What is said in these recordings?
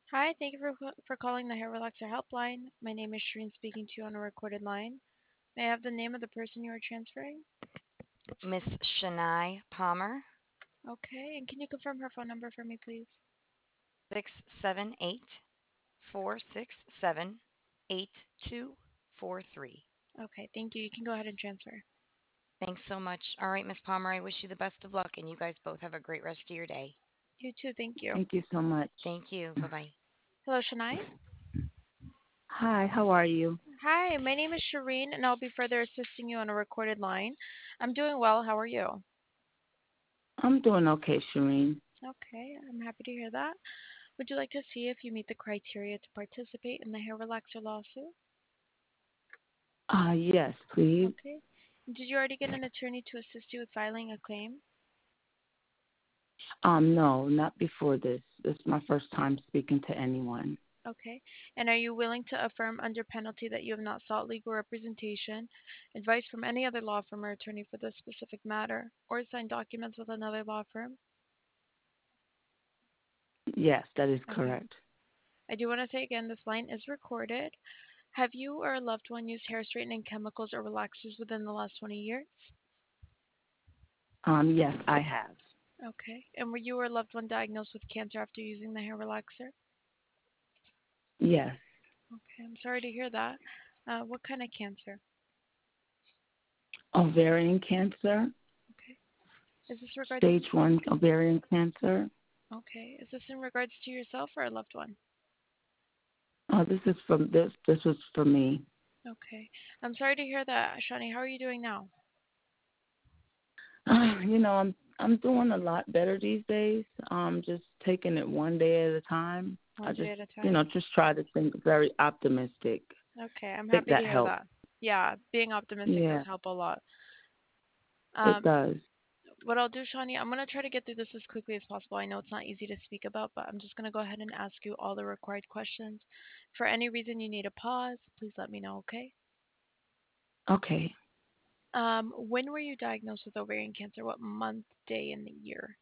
Hi, thank you for calling the Hair Relaxer Helpline. My name is Shreen speaking to you on a recorded line. May I have the name of the person you are transferring? Miss Shania Palmer, Okay, and can you confirm her phone number for me, please? 678 467 8243. Okay, thank you. You can go ahead and transfer. Thanks so much. All right, Miss Palmer, I wish you the best of luck and you guys both have a great rest of your day. You too, thank you. Thank you so much. Thank you. Bye bye. Hello, Shania. Hi, how are you? Hi, my name is Shireen, and I'll be further assisting you on a recorded line. I'm doing well. How are you? I'm doing okay, Shireen. Okay, I'm happy to hear that. Would you like to see if you meet the criteria to participate in the Hair Relaxer lawsuit? Yes, please. Okay. Did you already get an attorney to assist you with filing a claim? No, not before this. This is my first time speaking to anyone. Okay. And are you willing to affirm under penalty that you have not sought legal representation, advice from any other law firm or attorney for this specific matter, or signed documents with another law firm? Yes, that is Okay. correct. I do want to say again, this line is recorded. Have you or a loved one used hair straightening chemicals or relaxers within the last 20 years? Yes, I have. Okay. And were you or a loved one diagnosed with cancer after using the hair relaxer? Yes. Okay. I'm sorry to hear that. What kind of cancer? Ovarian cancer, Okay. Is this regards stage one ovarian cancer. Okay. Is this in regards to yourself or a loved one? This is from this. This was for me. Okay. I'm sorry to hear that, Shani. How are you doing now? I'm doing a lot better these days. Just taking it one day at a time. I One day just, at a time. just try to think very optimistic. Okay. I'm I think happy to that hear helps. that. Yeah, being optimistic does Yeah, help a lot. it Um, does. what I'll do, Shani, I'm gonna try to get through this as quickly as possible. I know it's not easy to speak about, but I'm just gonna go ahead and ask you all the required questions. For any reason you need a pause, please let me know, okay? Okay. When were you diagnosed with ovarian cancer? What month, day, and the year?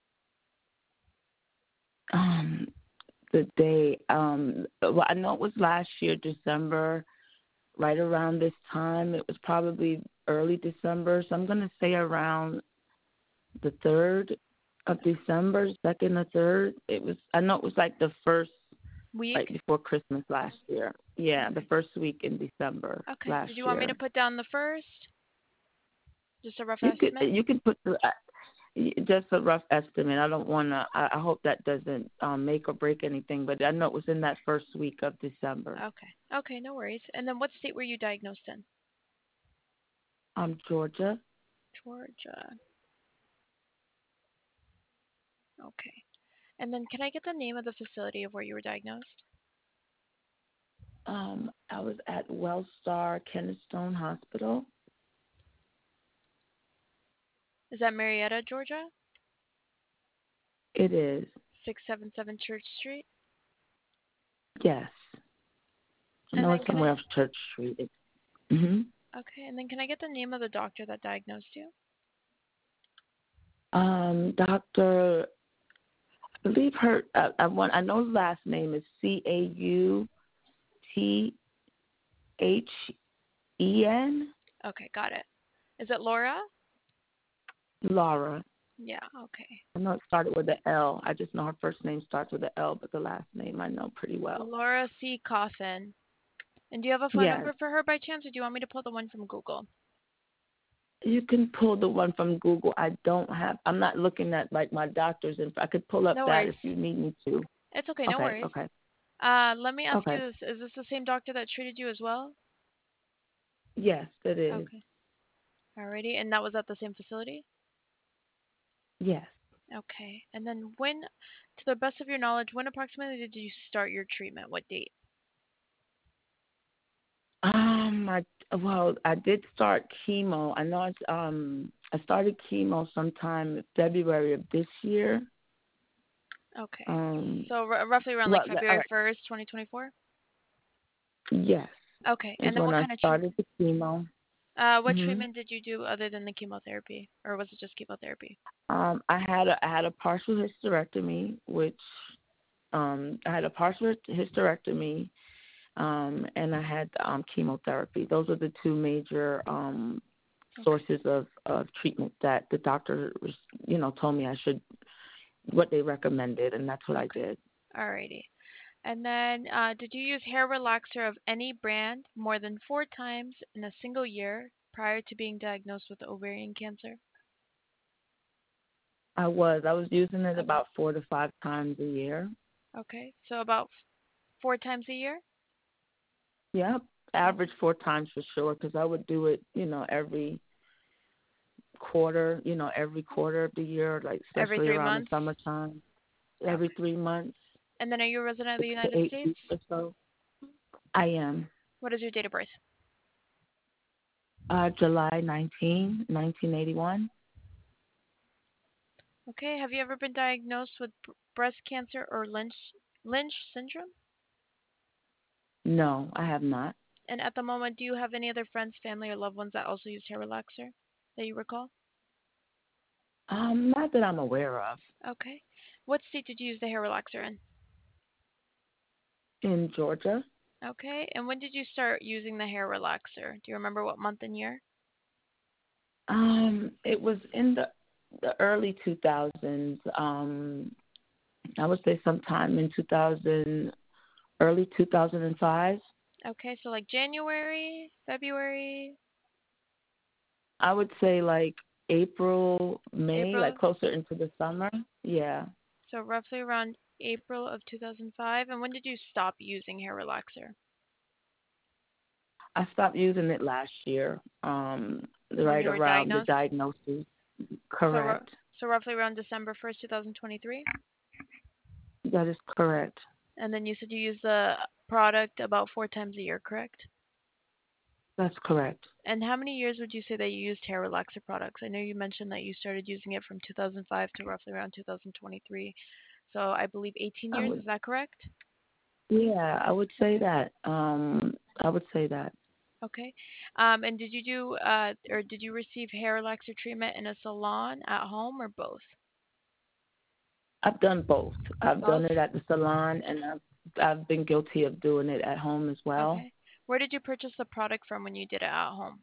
Um, the day. Well, I know it was last year, December, right around this time. It was probably early December, so I'm gonna say around the 3rd of December, second or third. It was. I know it was like the first, Week? right before Christmas last year. Yeah, the Okay. first week in December Okay. last Did you want me to year. put down the first? Just a rough You could estimate? you could put just a rough estimate. I don't want to. I hope that doesn't make or break anything. But I know it was in that first week of December. Okay. Okay, no worries. And then what state were you diagnosed in? Georgia. Georgia. Okay. And then can I get the name of the facility of where you were diagnosed? I was at Wellstar Kennestone Hospital. Is that Marietta, Georgia? It is. 677 Church Street? Yes. I And know then it's can I somewhere off Church Street. Mm-hmm. Okay, and then can I get the name of the doctor that diagnosed you? Doctor. I believe her. I know his last name is Cauthen. Okay, got it. Is it Laura? Laura. Yeah, okay. I know it started with an L. I just know her first name starts with an L, but the last name I know pretty well. Laura C. Coffin. And do you have a phone Yes. number for her by chance, or do you want me to pull the one from Google? You can pull the one from Google. I don't have. I'm not looking at like my doctor's info. I could pull up No that worries. if you need me to. It's okay, no Okay. worries. Okay. Let me ask you Okay. this. Is this the same doctor that treated you as well? Yes, it is. Okay. Alrighty, and that was at the same facility? Yes. Okay. And then when, to the best of your knowledge, when approximately did you start your treatment? What date? I well, I did start chemo. I know I started chemo sometime February of this year. Okay. Um, So roughly around like well, all February right. 1st, 2024? Yes, Okay. is And then when what I kind of started treatment? the chemo. What Mhm. treatment did you do other than the chemotherapy, or was it just chemotherapy? I had a partial hysterectomy, which I had a partial hysterectomy, and I had chemotherapy. Those are the two major Okay. sources of treatment that the doctor, told me I should, what they recommended, and that's what I Okay. did. Alrighty. And then, did you use hair relaxer of any brand more than 4 times in a single year prior to being diagnosed with ovarian cancer? I was using it Okay. about 4 to 5 times a year. Okay. So about 4 times a year? Yeah, Okay. average 4 times for sure, because I would do it, every quarter, every quarter of the year, like Every especially three around the months? summertime, every Okay. 3 months, And then are you a resident of the United 6 to 8 States? weeks or so. I am. What is your date of birth? July 1981. Okay. Have you ever been diagnosed with breast cancer or Lynch syndrome? No, I have not. And at the moment, do you have any other friends, family, or loved ones that also use hair relaxer that you recall? Not that I'm aware of. Okay. What state did you use the hair relaxer in? In Georgia, Okay. And when did you start using the hair relaxer? Do you remember what month and year? it was in the early 2000s. I would say sometime in 2000, early 2005. Okay, so like January, February, I would say like April, May, like April. closer into the summer. Yeah. So roughly around April of 2005. And when did you stop using hair relaxer? I stopped using it last year, When right you were around the diagnosed? diagnosis. So Correct. so roughly around December 1st, 2023. That is correct. And then you said you use the product about 4 times a year, correct? That's correct. And how many years would you say that you used hair relaxer products? I know you mentioned that you started using it from 2005 to roughly around 2023. So I believe 18 I years. would, Is that correct? yeah, I would say Okay. that. I would say that. Okay. And did you do or did you receive hair relaxer treatment in a salon, at home, or both? I've done both. I've Both. done it at the salon, and I've been guilty of doing it at home as well. Okay. Where did you purchase the product from when you did it at home?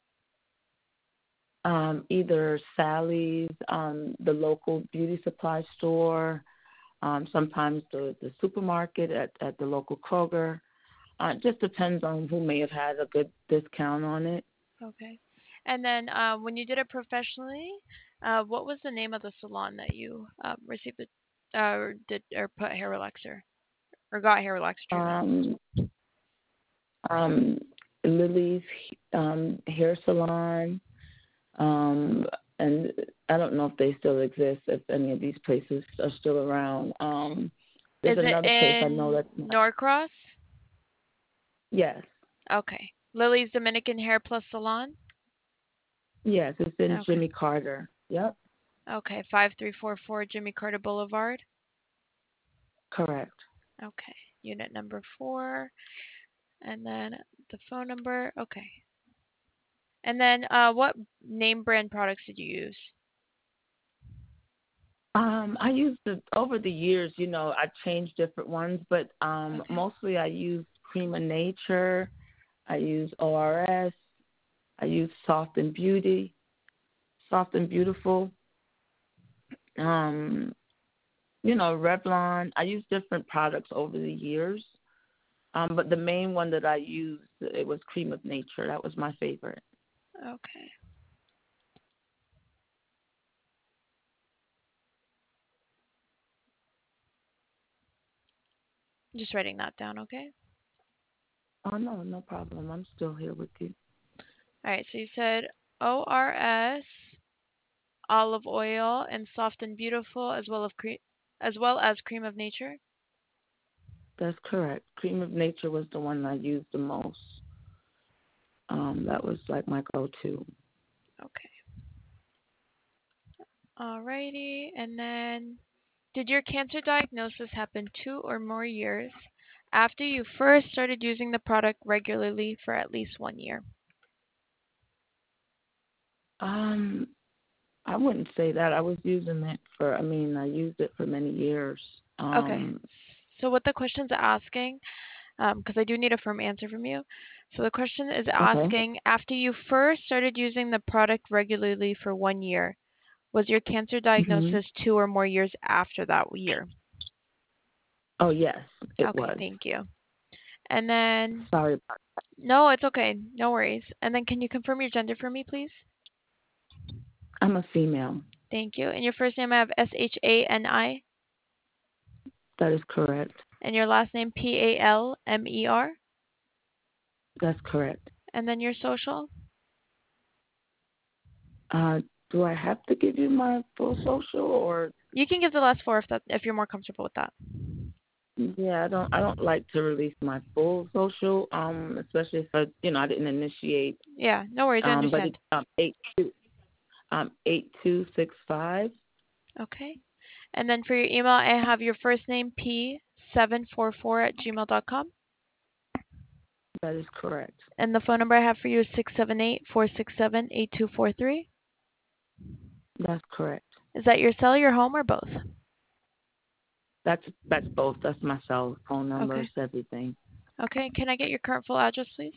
Either Sally's, the local beauty supply store, sometimes the supermarket at the local Kroger. It just depends on who may have had a good discount on it. Okay. And then when you did it professionally, what was the name of the salon that you received the or did or put hair relaxer or got hair relaxer treatment? Um, um, Lily's hair salon, and I don't know if they still exist, if any of these places are still around. There's Is it another place I know in that's not. Norcross? Yes, Okay. Lily's Dominican Hair Plus Salon? yes, it's in Okay. Jimmy Carter. Yep, Okay. 5344 Jimmy Carter Boulevard. correct. Okay. Unit number 4. And then the phone number. Okay. And then what name brand products did you use? I used over the years, I changed different ones, but Okay. mostly I use Cream of Nature, I use ORS, I use Soft and Beautiful, um, Revlon. I use different products over the years, but the main one that I used, it was Cream of Nature. That was my favorite. Okay. Just writing that down, okay? Oh, no, no problem. I'm still here with you. All right, so you said ORS, olive oil, and soft and beautiful, as well as cream of nature. That's correct. Cream of Nature was the one I used the most. That was like my go-to. Okay. Alrighty, and then did your cancer diagnosis happen 2 or more years after you first started using the product regularly for at least 1 year? Um, I wouldn't say that. I was using it I used it for many years. Okay. So what the question's asking, because I do need a firm answer from you. So the question is Okay. asking, after you first started using the product regularly for 1 year, was your cancer Mhm. diagnosis 2 or more years after that year? Oh yes, it Okay, was. thank you. And then, Sorry about. no, it's okay. No worries. And then can you confirm your gender for me, please? I'm a female. Thank you. And your first name I have Shani, That is correct. and your last name Palmer, That's correct. and then your social. Do I have to give you my full social or? You can give the last four if you're more comfortable with that. Yeah, I don't like to release my full social, especially if I didn't initiate. Yeah, no worries. I But understand. it's 8265. Okay. And then for your email, I have your first name P744@gmail.com. That is correct. And the phone number I have for you is 678-467-8243. That's correct. Is that your cell, your home, or both? That's both. That's my cell phone numbers, Okay. everything. Okay. Can I get your current full address, please?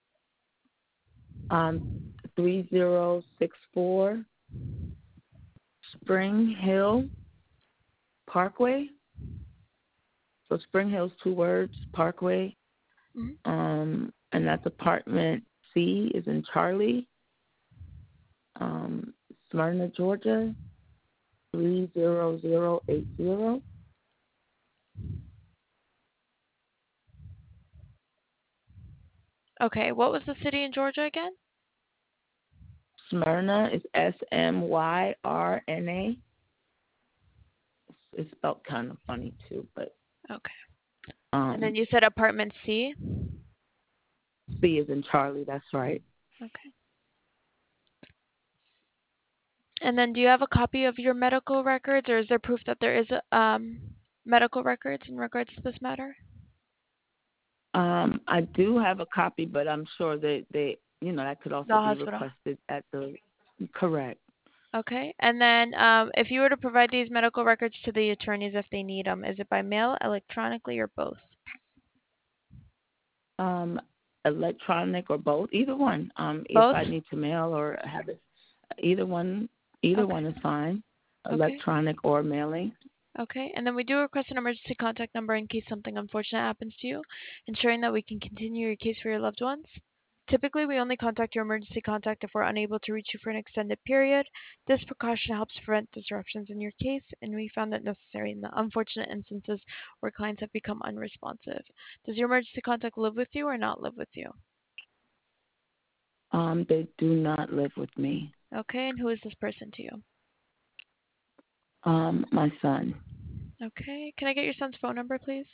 3064 Spring Hill Parkway. So Spring Hill's 2 words, Parkway. Mm-hmm. And that's apartment C is in Charlie. Smyrna, Georgia, 30080. Okay. What was the city in Georgia again? Smyrna is Smyrna. It's spelled kind of funny too, but Okay. And then you said apartment C? C is in Charlie. That's right. Okay. And then do you have a copy of your medical records, or is there proof that there is medical records in regards to this matter? I do have a copy, but I'm sure that could The also be hospital. requested at the. Correct. Okay. And then if you were to provide these medical records to the attorneys if they need them, is it by mail, electronically, or both? Um, Electronic or both, either one. If Both? I need to mail or have it, either one is fine. Okay. Electronic or mailing. Okay. And then we do request an emergency contact number in case something unfortunate happens to you, ensuring that we can continue your case for your loved ones. Typically, we only contact your emergency contact if we're unable to reach you for an extended period. This precaution helps prevent disruptions in your case, and we found that necessary in the unfortunate instances where clients have become unresponsive. Does your emergency contact live with you or not live with you? They do not live with me. Okay, and who is this person to you? My son. Okay, can I get your son's phone number, please?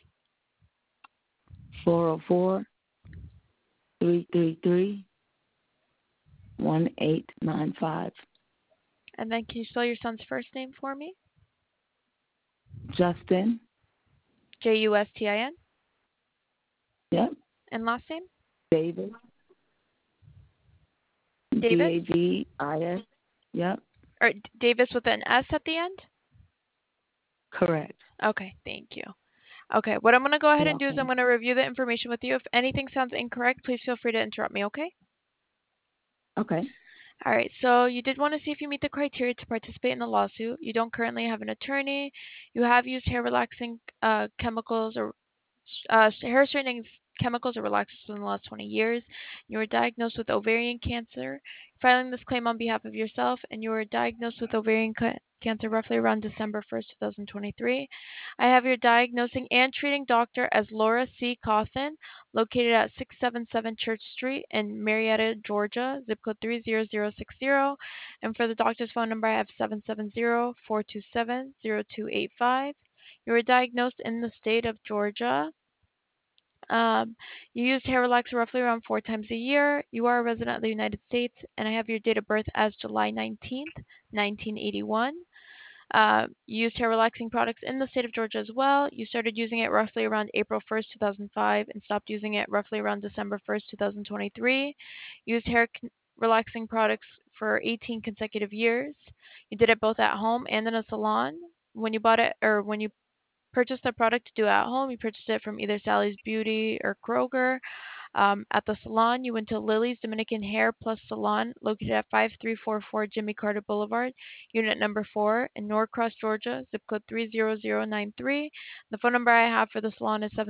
404-333-1895. And then can you spell your son's first name for me? Justin. Justin. Yep. And last name? David. Davis? Davis. Yep. Or Davis with an S at the end? Correct. Okay, thank you. Okay, what I'm going to go ahead You're and do is I'm welcome. going to review the information with you. If anything sounds incorrect, please feel free to interrupt me, okay? Okay. All right, so you did want to see if you meet the criteria to participate in the lawsuit. You don't currently have an attorney. You have used hair relaxing chemicals or hair straightening chemicals or relaxers in the last 20 years. You were diagnosed with ovarian cancer. Filing this claim on behalf of yourself, and you were diagnosed with ovarian cancer roughly around December 1st, 2023. I have your diagnosing and treating doctor as Laura C. Cawthon, located at 677 Church Street in Marietta, Georgia, zip code 30060. And for the doctor's phone number, I have 770-427-0285. You were diagnosed in the state of Georgia. You used hair relaxer roughly around 4 times a year. You are a resident of the United States, and I have your date of birth as July 19th, 1981. You used hair relaxing products in the state of Georgia as well. You started using it roughly around April 1st, 2005, and stopped using it roughly around December 1st, 2023. You used hair relaxing products for 18 consecutive years. You did it both at home and in a salon. When you bought it, or when you purchased the product to do at home, you purchased it from either Sally's Beauty or Kroger. At the salon, you went to Lily's Dominican Hair Plus Salon, located at 5344 Jimmy Carter Boulevard, unit number 4 in Norcross, Georgia, zip code 30093. The phone number I have for the salon is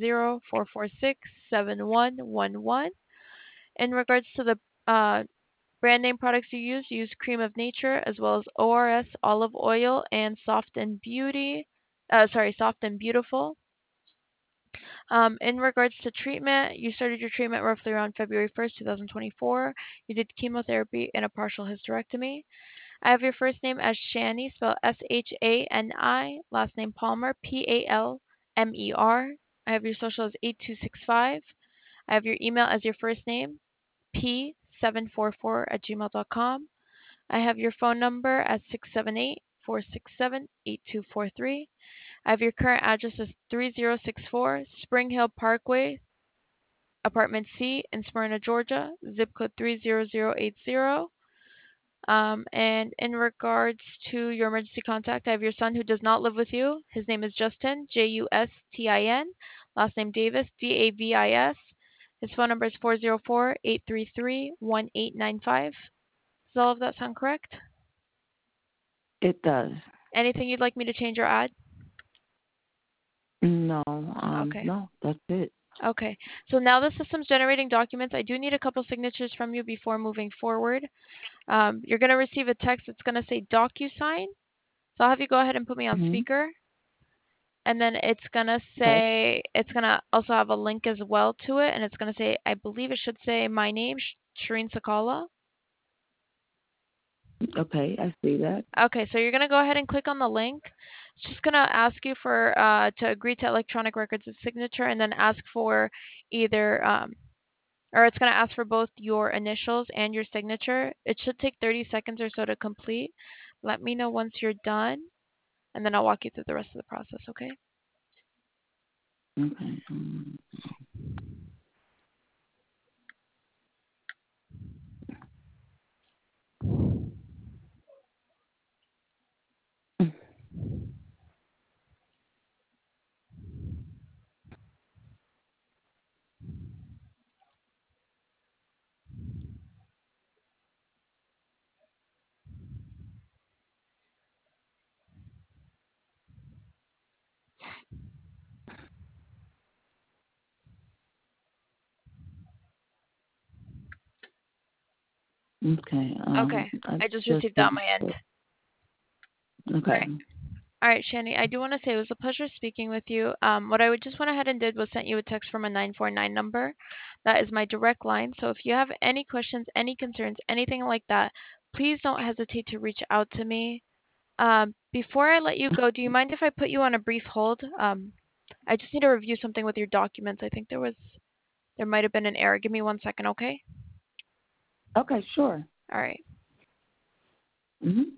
770-446-7111. In regards to the brand name products you use Cream of Nature as well as ORS olive oil and Soft and Soft and Beautiful. In regards to treatment, you started your treatment roughly around February 1st, 2024. You did chemotherapy and a partial hysterectomy. I have your first name as Shani, spelled Shani, last name Palmer, Palmer. I have your social as 8265. I have your email as your first name, p744@gmail.com. I have your phone number at 678-467-8243. I have your current address as 3064 Spring Hill Parkway, Apartment C in Smyrna, Georgia, zip code 30080. And in regards to your emergency contact, I have your son who does not live with you. His name is Justin, Justin. Last name Davis, Davis. His phone number is 404-833-1895. Does all of that sound correct? It does. Anything you'd like me to change or add? No, Okay. no, that's it. Okay. So now the system's generating documents. I do need a couple signatures from you before moving forward. You're going to receive a text that's going to say DocuSign. So I'll have you go ahead and put me on Mm-hmm. speaker. And then it's going to Okay. say, it's going to also have a link as well to it. And it's going to say, I believe it should say my name, Shireen Sakala. Okay, I see that. Okay, so you're going to go ahead and click on the link. It's just going to ask you for to agree to electronic records of signature and then ask for either or it's going to ask for both your initials and your signature. It should take 30 seconds or so to complete. Let me know once you're done, and then I'll walk you through the rest of the process, okay? Okay. Okay. Okay, I I just just received that on my end. All okay. right. All right, Shani, I do want to say it was a pleasure speaking with you. What I would just went ahead and did was sent you a text from a 949 number. That is my direct line. So if you have any questions, any concerns, anything like that, please don't hesitate to reach out to me. Before I let you go, do you mind if I put you on a brief hold? I just need to review something with your documents. I think there might have been an error. Give me 1 second, okay? Okay, sure. All right. Mhm.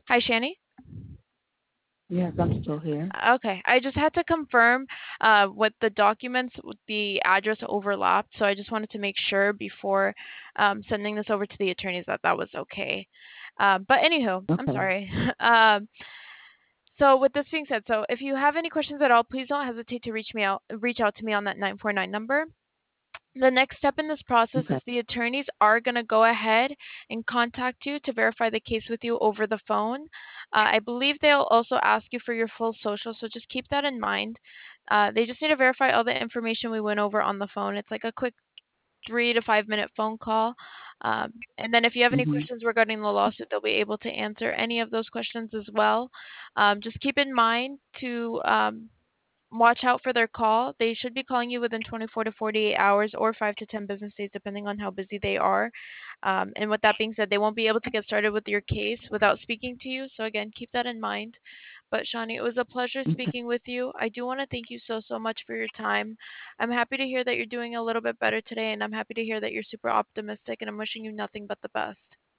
Hi, Shani. Yes, I'm still here. Okay, I just had to confirm with the documents, with the address overlapped, so I just wanted to make sure before sending this over to the attorneys that that was okay. But anywho, I'm Okay. sorry. So with this being said, so if you have any questions at all, please don't hesitate to reach out to me on that 949 number. The next step in this process is Okay. the attorneys are going to go ahead and contact you to verify the case with you over the phone. I believe they'll also ask you for your full social, so just keep that in mind. They just need to verify all the information we went over on the phone. It's like a quick 3 to 5 minute phone call. And then if you have any Mhm. questions regarding the lawsuit, they'll be able to answer any of those questions as well. Just keep in mind to watch out for their call. They should be calling you within 24 to 48 hours or 5 to 10 business days, depending on how busy they are. And with that being said, they won't be able to get started with your case without speaking to you. So, again, keep that in mind. But, Shawnee, it was a pleasure Okay. speaking with you. I do want to thank you so much for your time. I'm happy to hear that you're doing a little bit better today, and I'm happy to hear that you're super optimistic, and I'm wishing you nothing but the best.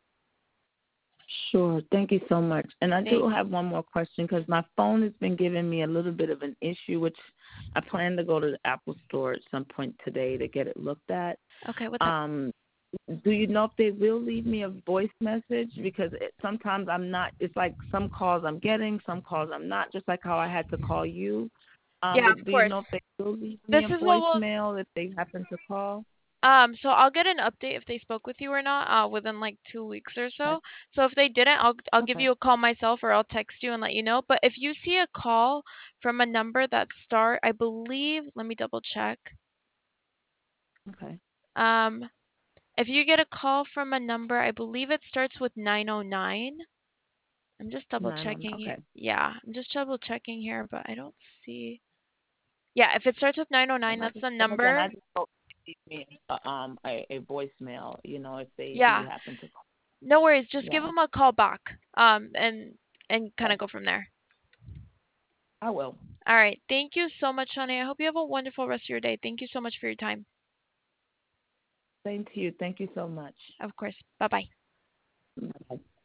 Sure. Thank you so much. And I Thank do have one more question because my phone has been giving me a little bit of an issue, which I plan to go to the Apple Store at some point today to get it looked at. Okay, what's up? Um, do you know if they will leave me a voice message? Because sometimes I'm not. It's like some calls I'm getting, some calls I'm not. Just like how I had to call you. Yeah, of But do you course. know if they will leave This me a is what we'll voicemail if they happen to call? So I'll get an update if they spoke with you or not, within like 2 weeks or Okay. so. So if they didn't, I'll give Okay. you a call myself or I'll text you and let you know. But if you see a call from a number that start, I believe, let me double check. Okay. Um, if you get a call from a number, I believe it starts with 909. I'm just double 9 on. checking here. Okay. Yeah, I'm just double checking here, but I don't see. Yeah, if it starts with 909, that's the And again, number. I just hope they leave me a voicemail. If they do Yeah, happen to call. no worries. Just give Yeah, them a call back. And kind okay. of go from there. I will. All right. Thank you so much, Shani. I hope you have a wonderful rest of your day. Thank you so much for your time. Same to you. Thank you so much. Of course. Bye bye. Bye.